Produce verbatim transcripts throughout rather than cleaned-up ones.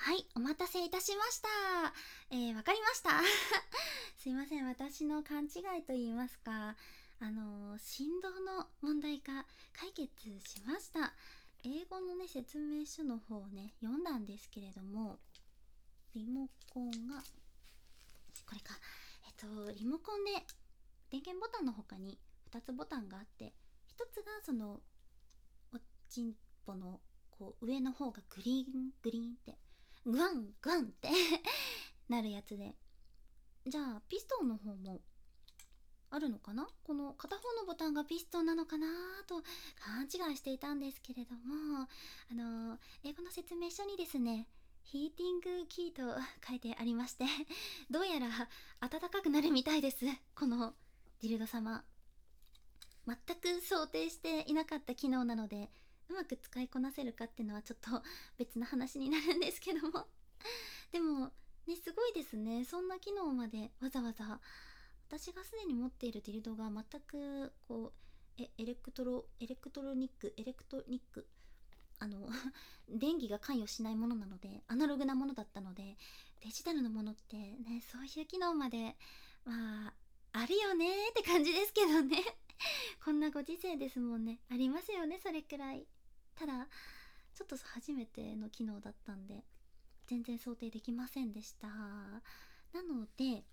はい、お待たせいたしました。えー、わかりました。すいません、私の勘違いと言いますか、あのー、振動の問題が解決しました。英語のね、説明書の方をね、読んだんですけれども、リモコンが、これか。えっと、リモコンで電源ボタンの他にふたつボタンがあって、ひとつがその、おちんぽのこう上の方がグリーングリーンってグワングワンってなるやつで、じゃあピストンの方もあるのかな、この片方のボタンがピストンなのかなと勘違いしていたんですけれども、あのー英語の説明書にですね、ヒーティングキーと書いてありまして、どうやら暖かくなるみたいです、このディルド様。全く想定していなかった機能なので、うまく使いこなせるかっていうのはちょっと別の話になるんですけども、でもね、すごいですね、そんな機能までわざわざ。私がすでに持っているディルドが全くこうえエレクトロエレクトロニックエレクトニックあの電気が関与しないものなので、アナログなものだったので、デジタルのものってね、そういう機能までまああるよねーって感じですけどね。こんなご時世ですもんね、ありますよね、それくらい。ただちょっと初めての機能だったんで全然想定できませんでした。なので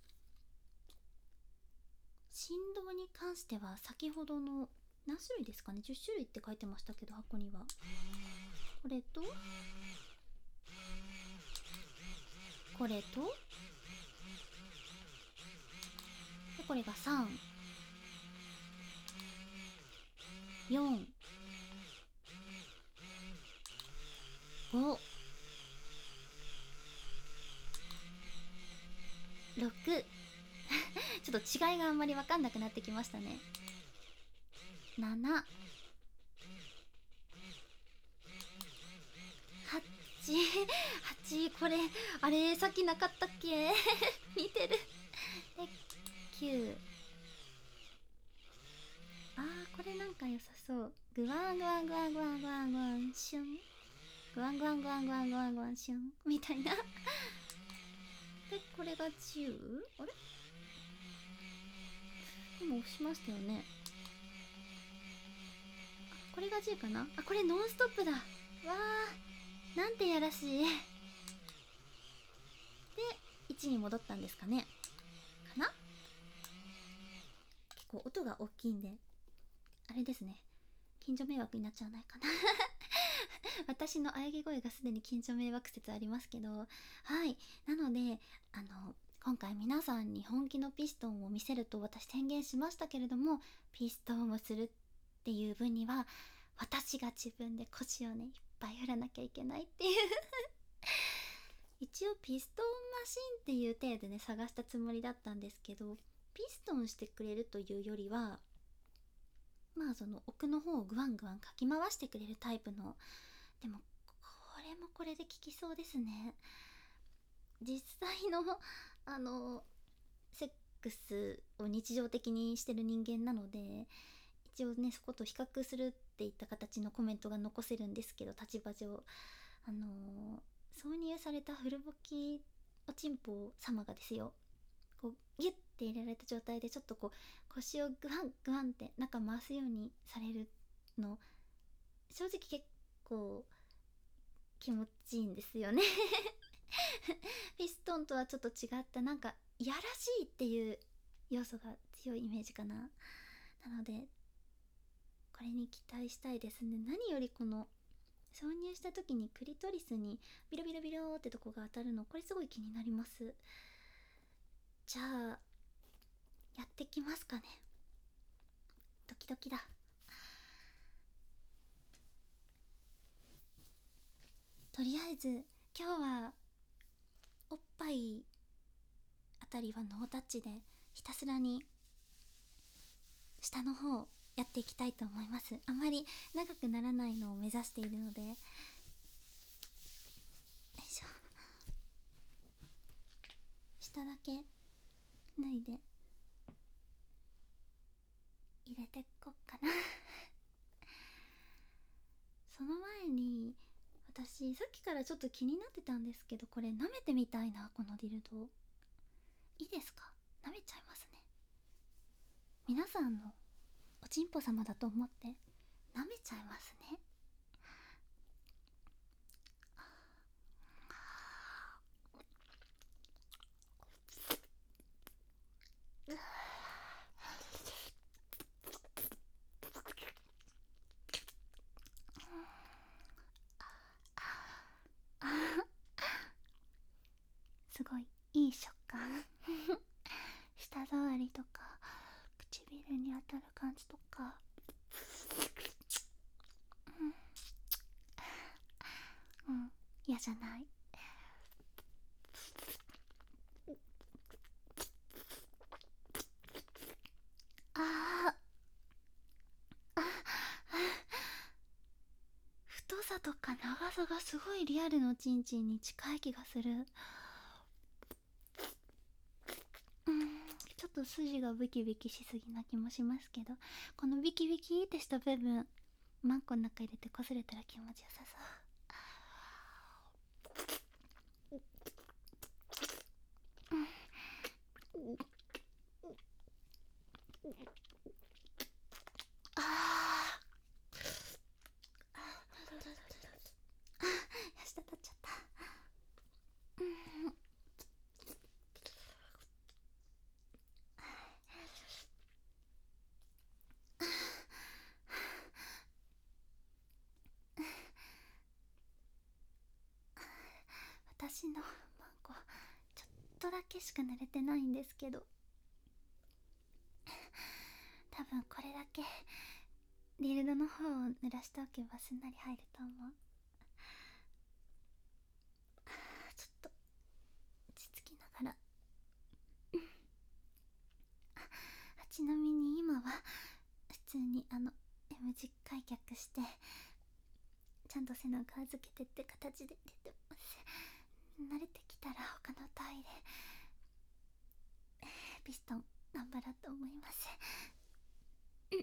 振動に関しては先ほどの何種類ですかね、じゅっ種類って書いてましたけど、箱にはこれとこれとで、これがさん、よん、ご、ろくちょっと違いがあんまり分かんなくなってきましたね。なな、はち、はち、これあれさっきなかったっけ似てる。できゅう、あーこれなんか良さそう。グワングワングワングワングワングワンシュン、グワングワングワングワングワングワンシュンみたいな。でこれがじゅう、あれ今押しましたよね。これがじゅうかなあ、これノンストップだ。わー、なんてやらしい。でいちに戻ったんですかね、かな。結構音が大きいんであれですね、近所迷惑になっちゃわないかな。私の喘ぎ声がすでに近所迷惑説ありますけど、はい。なのであの今回皆さんに本気のピストンを見せると私宣言しましたけれども、ピストンをするっていう分には私が自分で腰をねいっぱい振らなきゃいけないっていう。一応ピストンマシンっていう体でね探したつもりだったんですけど、ピストンしてくれるというよりは、まあその奥の方をグワングワンかき回してくれるタイプの。でもこれもこれで効きそうですね。実際のあのセックスを日常的にしてる人間なので、一応ねそこと比較するっていった形のコメントが残せるんですけど、立場上あの挿入されたフルボキおちんぽ様がですよ、こうギュッて入れられた状態でちょっとこう腰をグワングワンって中回すようにされるの、正直結構気持ちいいんですよね。ピストンとはちょっと違ったなんかいやらしいっていう要素が強いイメージかな。なのでこれに期待したいですね。何よりこの挿入した時にクリトリスにビロビロビロってとこが当たるの、これすごい気になります。じゃあやってきますかね。ドキドキだ。とりあえず今日はおっぱいあたりはノータッチでひたすらに下の方やっていきたいと思います。あまり長くならないのを目指しているので、よいしょ、下だけ脱いで入れてっこっかな。その前に私私さっきからちょっと気になってたんですけど、これ舐めてみたいな、このディルド。いいですか？舐めちゃいますね。皆さんのおちんぽ様だと思って舐めちゃいますね。すごいいい食感舌触りとか唇に当たる感じとか、うん、うん、嫌じゃない。あーあ、太さとか長さがすごいリアルのチンチンに近い気がする。うん、ちょっと筋がビキビキしすぎな気もしますけど、このビキビキってした部分マンコの中入れてこすれたら気持ちよさそう。ああ、舌立っちゃった。うん、私のマンコちょっとだけしか濡れてないんですけど、多分これだけディルドの方を濡らしておけばすんなり入ると思う。ちょっと落ち着きながら。あ、ちなみに今は普通にあの M 字開脚してちゃんと背中預けてって形で出てます。慣れてきたら他のトイレピストン頑張ろうと思います。うん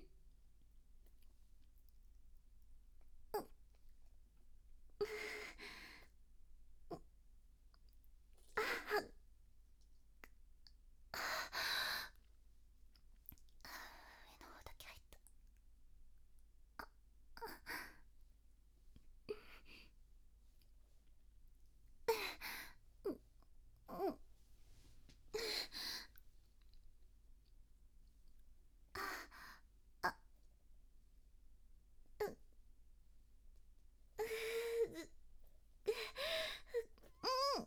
上の方だけ入った。うん、あ、うん、うん、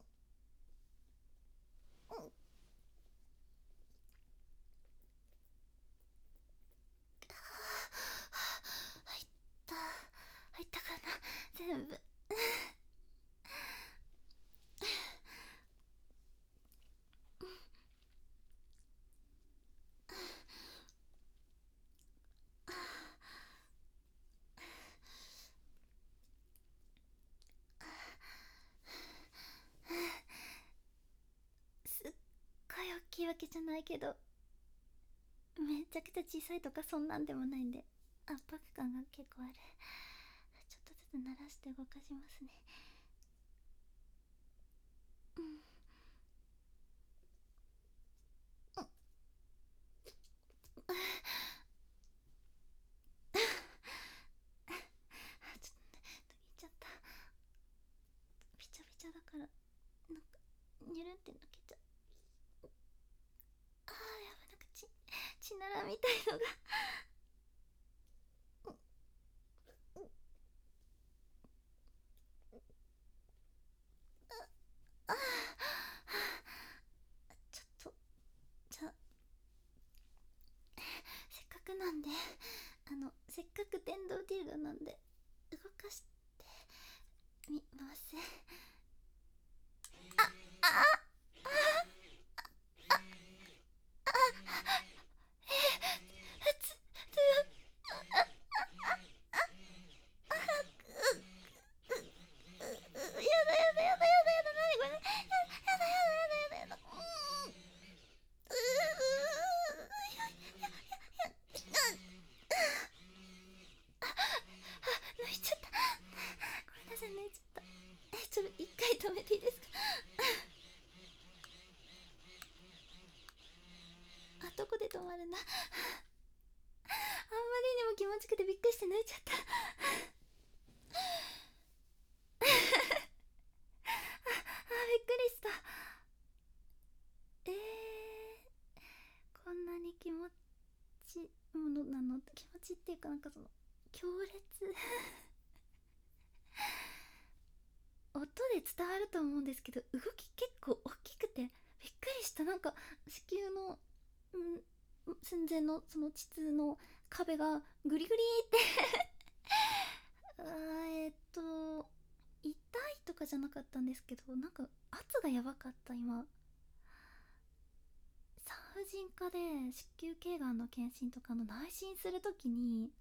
入った入ったかな全部。すっごい大きいわけじゃないけどめちゃくちゃ小さいとかそんなんでもないんで、圧迫感が結構ある。ちょっとずつ鳴らして動かしますね。うん、うん、あ、ちょっと途切っちゃった。びちゃびちゃだからなんかニュルって抜けちゃう。あー、やばい、なんか血血ならみたいのが。あー、ちょっとじゃあせっかくなんで、あのせっかく電動ディルドなんで動かしてみます。ああああ、え、普通ちょっと一回止めていいですか？あ、どこで止まるんだ？あんまりにも気持ちくてびっくりして泣いちゃった。あ、びっくりした。えー、こんなに気持ちものなの？気持ちっていうか、なんかその強烈音で伝わると思うんですけど、動き結構大きくてびっくりした。なんか子宮の、うん、寸前のその膣の壁がグリグリってあーえーっと痛いとかじゃなかったんですけど、なんか圧がやばかった。今産婦人科で子宮頸がんの検診とかの内診するときに、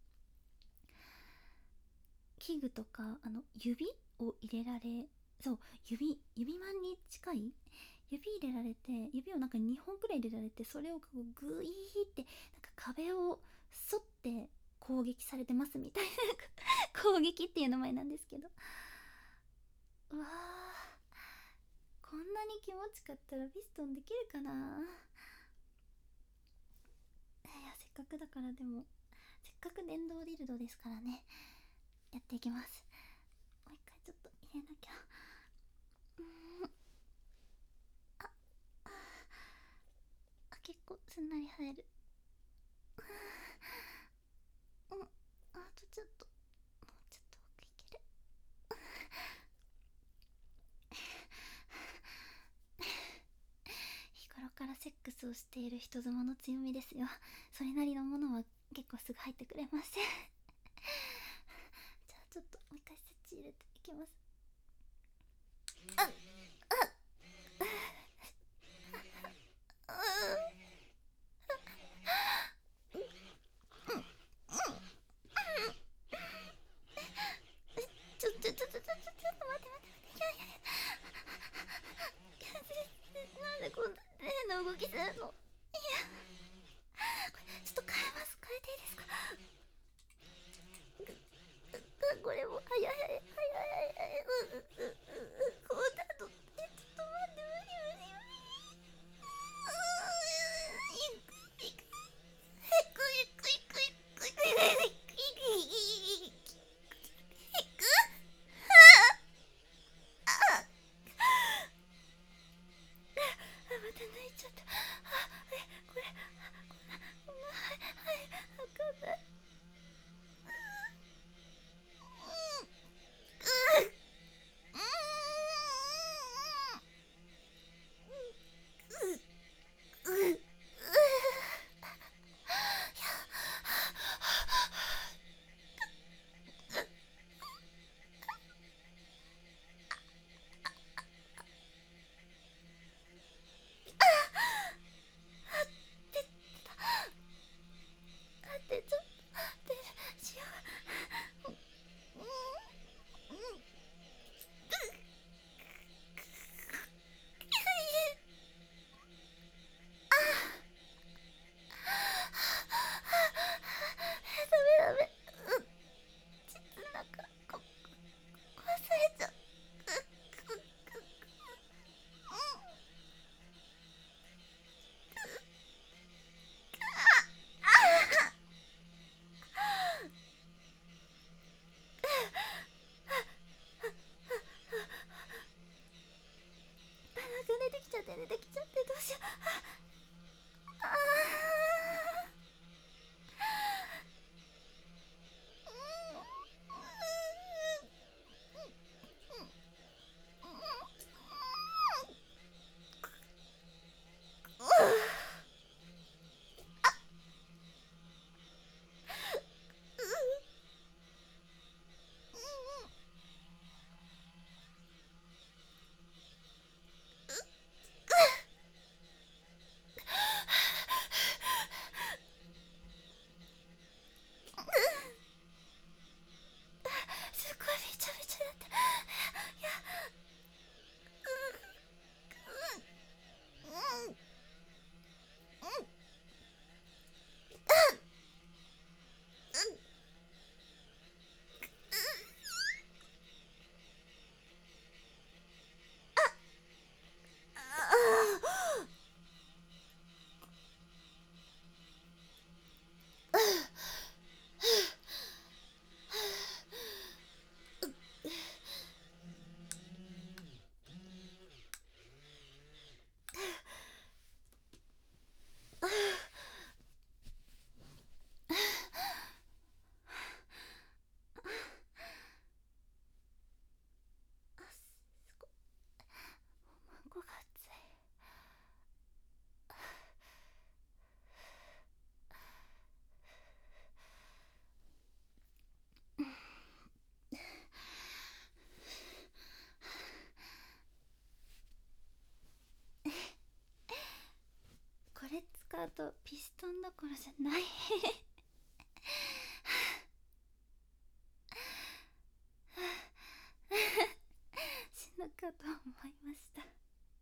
器具とかあの指を入れられ、そう、指指マンに近い指入れられて、指をなんかにほんくらい入れられて、それをこうグイーってなんか壁を沿って攻撃されてますみたいな攻撃っていう名前なんですけど、うわー、こんなに気持ちかったらピストンできるかな。いや、せっかくだからでも、せっかく電動ディルドですからね、やっていきます。もう一回ちょっと入れなきゃ。うーん、ああ、結構すんなり入る。うん、あとちょっと、もうちょっと奥いける。日頃からセックスをしている人妻の強みですよ。それなりのものは結構すぐ入ってくれますじゃあちょっともう一回スイッチ入れていきます。あっちょちょちょちょちょちょっと待って待って待って、いやいやいや、なんでこんな変な動きするの？いや、これちょっと変えます。変えていいですか？これも早い早い早い早い、ううううこうだと、え、ちょっと待って、無理無理無理、いくいくいくいくいくいくいくいくいくいく、ああ、また泣いちゃった。あ、え、これ、こんな、こんな、はい、はい、わかんない。待って、ちょっと待って、しよう。うんうんうん、ダメダメ、うん、膣の中こ忘れちゃう。あ、なんか出てきちゃって出てきちゃって、どうしよう。ああかあとピストンどころじゃない死ぬかと思いました。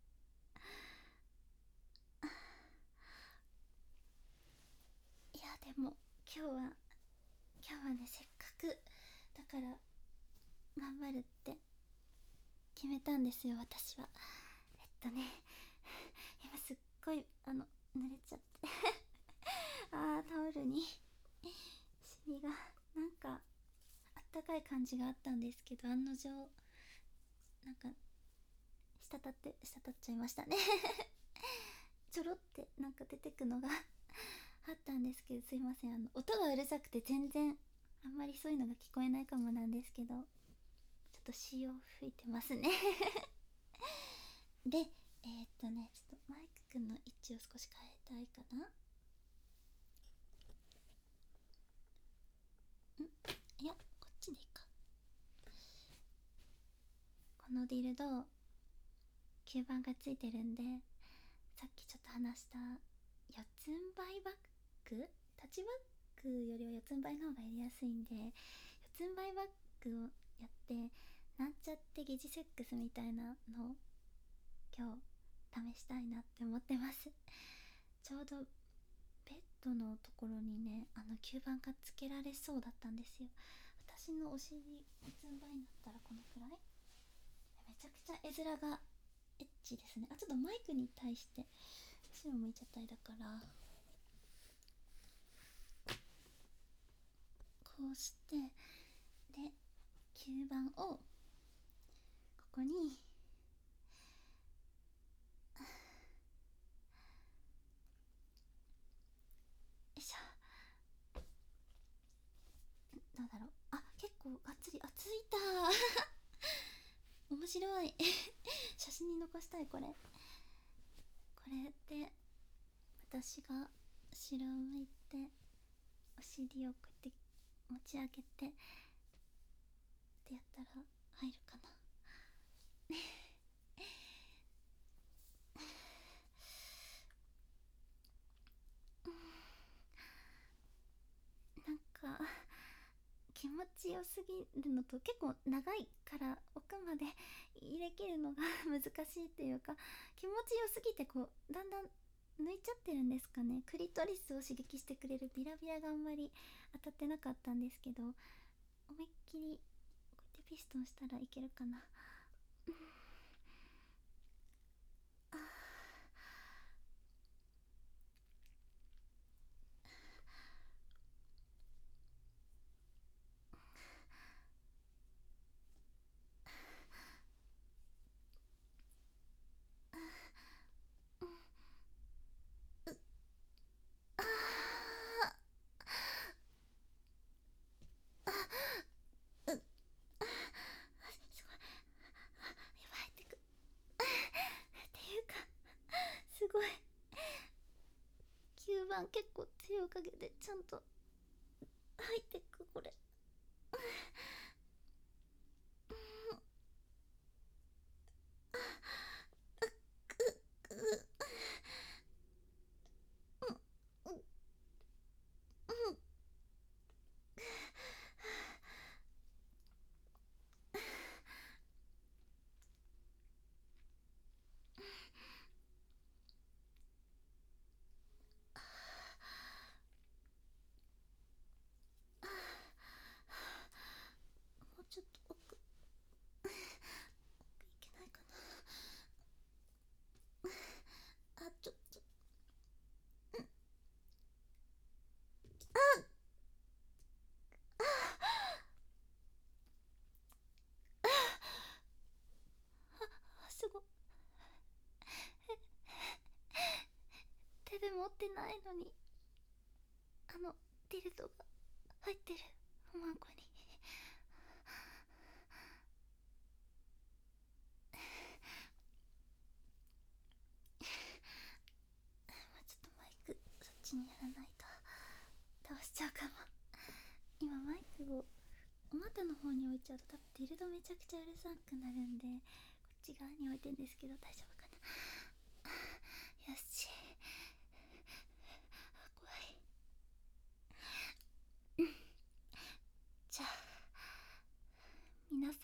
いやでも今日は今日はね、せっかくだから頑張るって決めたんですよ、私は。えっとね今すっごいあの濡れちゃってあータオルにシミがなんかあったかい感じがあったんですけど、案の定なんか滴って滴っちゃいましたねちょろってなんか出てくのがあったんですけど、すいません、あの音がうるさくて全然あんまりそういうのが聞こえないかもなんですけど、ちょっと潮を吹いてますねで、えー、っとねちょっとマイクくんの位置を少し変えたいかな。んいや、こっちでいいか。このディルド吸盤がついてるんで、さっきちょっと話した四つん這いバッグ、タッチバッグよりは四つん這いの方がやりやすいんで、四つん這いバッグをやってなんちゃって疑似セックスみたいなのを今日試したいなって思ってます。ちょうどベッドのところにね、あの吸盤がつけられそうだったんですよ。私のお尻四つん這いになったらこのくらい、めちゃくちゃ絵面がエッチですね。あ、ちょっとマイクに対して後ろ向いちゃったりだから、こうしてで吸盤をここによいしょ。どうだろう、あ、結構がっつり、あ、ついた面白い写真に残したい。これこれで私が後ろを向いてお尻をこうやって持ち上げてってやったら入るかななんか気持ちよすぎるのと、結構長いから奥まで入れ切るのが難しいっていうか、気持ちよすぎてこうだんだん抜いちゃってるんですかね。クリトリスを刺激してくれるビラビラがあんまり当たってなかったんですけど、思いっきりこうやってピストンしたらいけるかなあすごい吸盤結構強いおかげでちゃんと入ってく。これもうちょっと奥奥いけないかな。あ、ちょっとすごい手で持ってないのにあのディルドが入ってるおまんこにちょっとマイクそっちにやらないと倒しちゃうかも。今マイクをお股の方に置いちゃうと多分ディルドめちゃくちゃうるさくなるんで、こっち側に置いてんですけど大丈夫かな。よし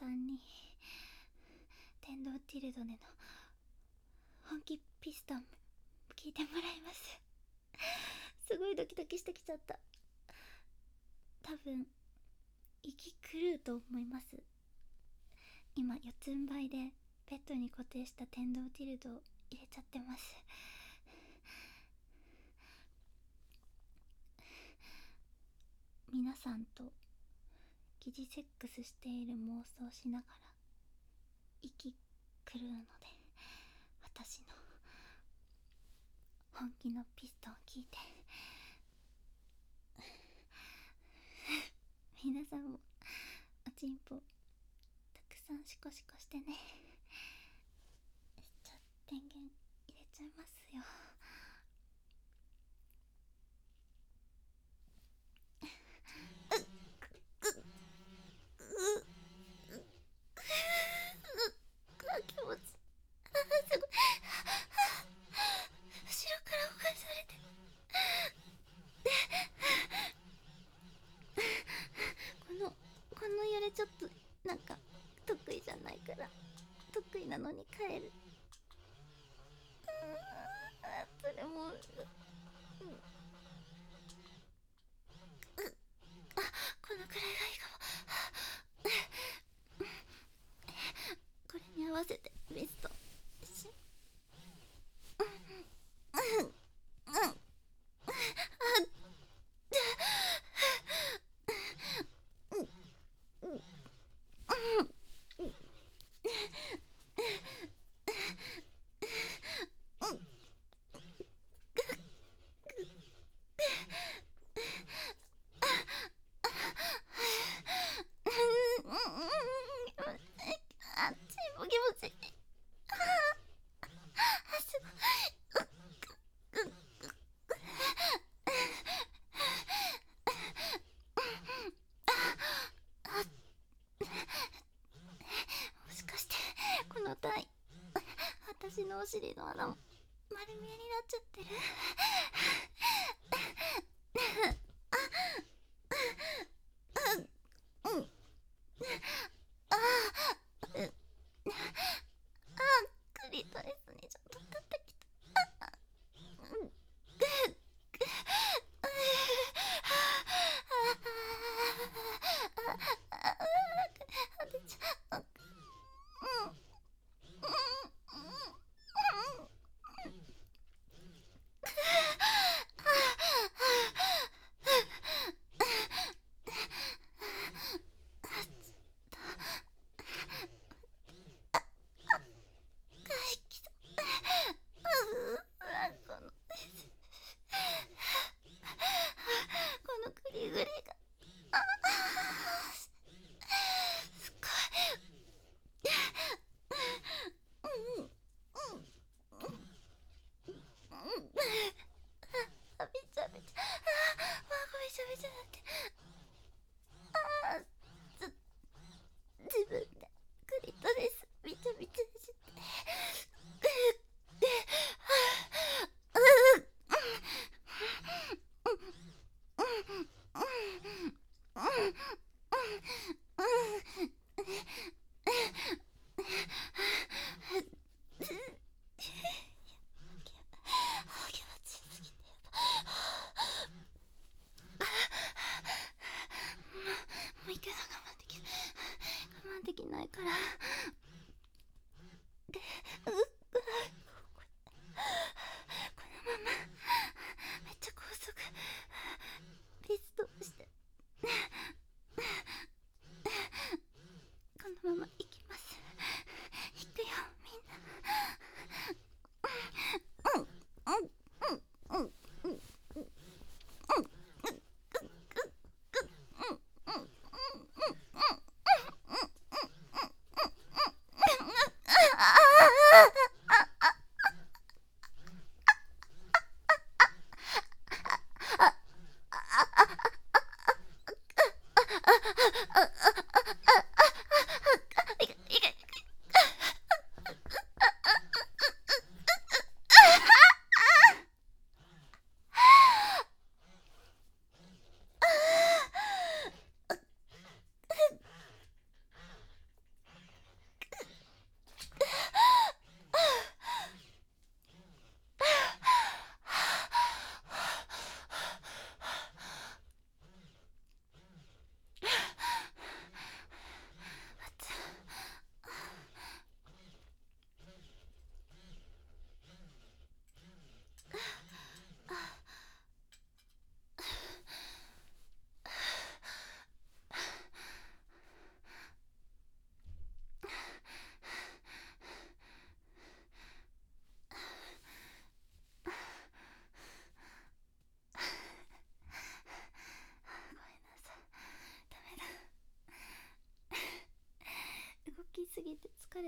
さんに電動ティルドでの本気ピストン聞いてもらいます。すごいドキドキしてきちゃった。多分息狂うと思います。今四つん這いでベッドに固定した電動ティルドを入れちゃってます。皆さんと疑似セックスしている妄想しながら息狂うので、私の本気のピストンを聞いて皆さんもおちんぽたくさんシコシコしてね。じゃあ電源入れちゃいますよ。気持ちすごい。後ろから保管されてこのこの揺れちょっとなんか得意じゃないから、得意なのに変える。それも、うん、あ、このくらいがいいかも。これに合わせてベストし、うんうんうんああっちも気持ちいい。あすごい。もしかしてこの体私のお尻の穴も丸見えになっちゃってる。クリトリスにちょっと立ってきた。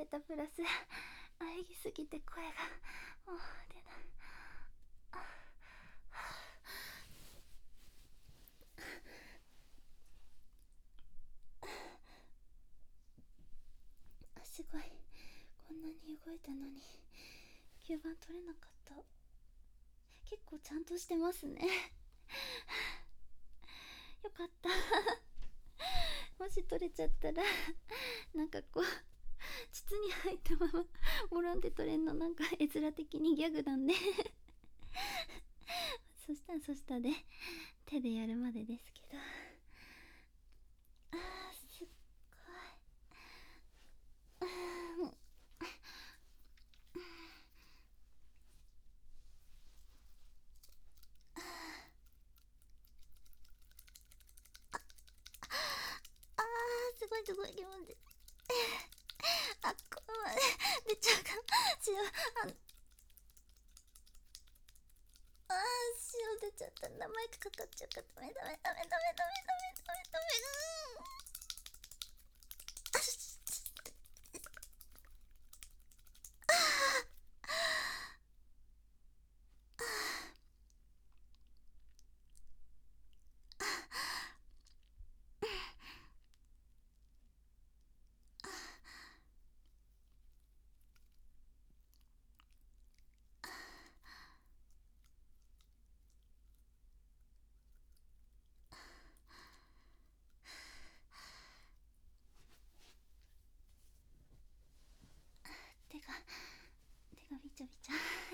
たプラス喘ぎすぎて声がもう出ない。あ、すごい、こんなに動いたのに吸盤取れなかった。結構ちゃんとしてますねよかったもし取れちゃったらなんかこう膣に入ったままボロンって取れんのなんか絵面的にギャグなんでそしたらそしたらで手でやるまでですけど、あーすっごい、うんあーすごいすごい気持ちいいあ、このまま出ちゃうかもしよう。ああー、塩出ちゃった。名前かかっちゃうか。ダメダメダメダメダメダメダメダメうーん。あし手が手がびちゃびちゃ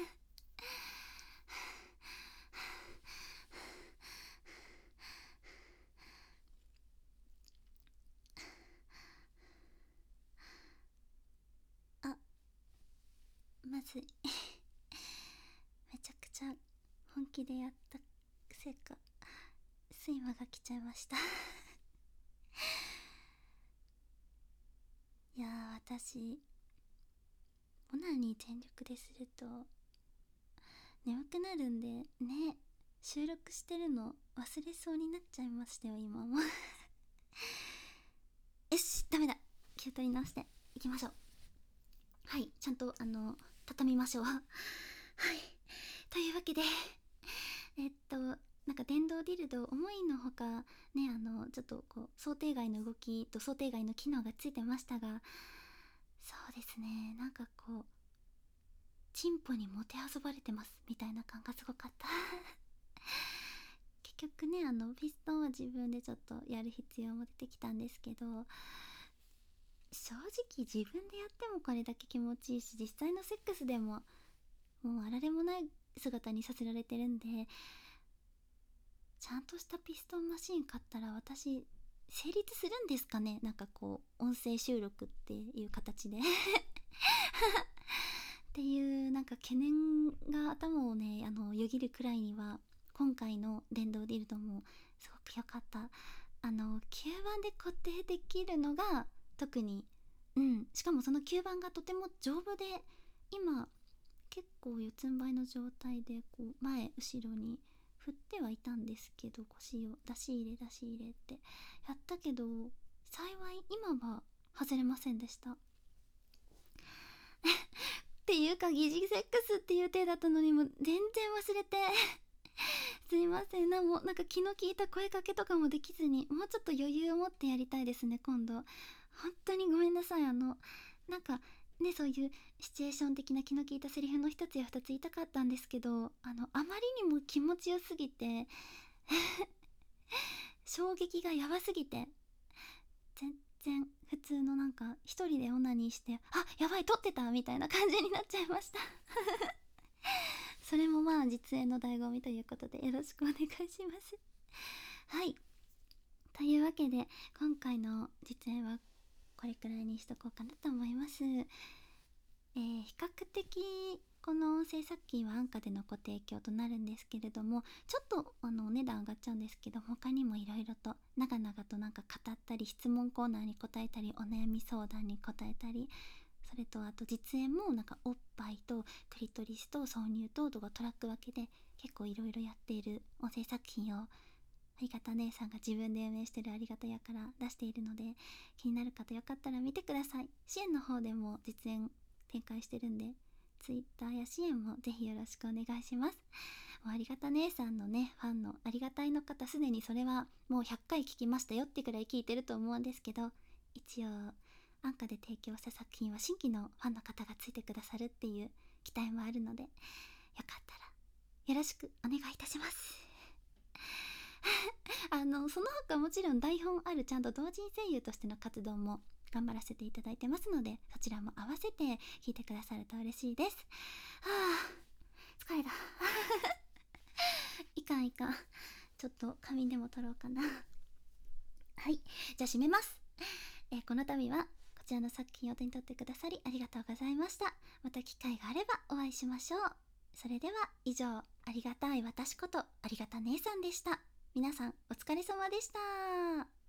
あ、まずいめちゃくちゃ本気でやったせいか睡魔が来ちゃいましたいやー、私オナニー全力ですると眠くなるんでね、収録してるの忘れそうになっちゃいましたよ今もよし、ダメだ、気を取り直していきましょう。はい、ちゃんとあの畳みましょうはい、というわけでえっとなんか電動ディルド思いのほかね、あのちょっとこう想定外の動きと想定外の機能がついてましたが、そうですね、なんかこうチンポにもてあそばれてますみたいな感がすごかった結局ね、あのピストンは自分でちょっとやる必要も出てきたんですけど、正直自分でやってもこれだけ気持ちいいし、実際のセックスでももうあられもない姿にさせられてるんで、ちゃんとしたピストンマシーン買ったら私成立するんですかね、なんかこう音声収録っていう形でっていうなんか懸念が頭をね、あのよぎるくらいには今回の電動ディルドもすごく良かった。あの吸盤で固定できるのが特に、うん、しかもその吸盤がとても丈夫で、今結構四つん這いの状態でこう前後ろに振ってはいたんですけど、腰を出し入れ出し入れってやったけど幸い今は外れませんでしたっていうか疑似セックスっていう体だったのにも全然忘れてすいません。なもなんか気の利いた声かけとかもできずに、もうちょっと余裕を持ってやりたいですね今度。本当にごめんなさい。あのなんかね、そういうシチュエーション的な気の利いたセリフの一つや二つ言いたかったんですけど、あのあまりにも気持ちよすぎて衝撃がやばすぎて全然普通のなんか一人でオナニーして、あ、やばい撮ってたみたいな感じになっちゃいましたそれもまあ実演の醍醐味ということでよろしくお願いしますはい、というわけで今回の実演はこれくらいにしとこうかなと思います。えー、比較的この制作機は安価でのご提供となるんですけれども、ちょっとあのお値段上がっちゃうんですけど、他にもいろいろと長々となんか語ったり、質問コーナーに答えたり、お悩み相談に答えたり、それとあと実演もなんかおっぱいとクリトリスと挿入ととかトラック分けで結構いろいろやっている音声作品をりがた姉さんが自分で運営してるありがたやから出しているので、気になる方よかったら見てください。支援の方でも実演展開してるんで、Twitter や支援もぜひよろしくお願いします。ありがた姉さんのねファンのありがたいの方、すでにそれはもうひゃっかい聞きましたよってくらい聞いてると思うんですけど、一応安価で提供した作品は新規のファンの方がついてくださるっていう期待もあるので、よかったらよろしくお願いいたしますあのその他もちろん台本あるちゃんと同人声優としての活動も頑張らせていただいてますので、そちらも合わせて聞いてくださると嬉しいです。はあ疲れたいかんいかん、ちょっと仮眠でも取ろうかなはい、じゃあ締めます。えーこの度はこちらの作品を手に取ってくださりありがとうございました。また機会があればお会いしましょう。それでは以上、ありがたい私ことありがた姉さんでした。皆さんお疲れ様でした。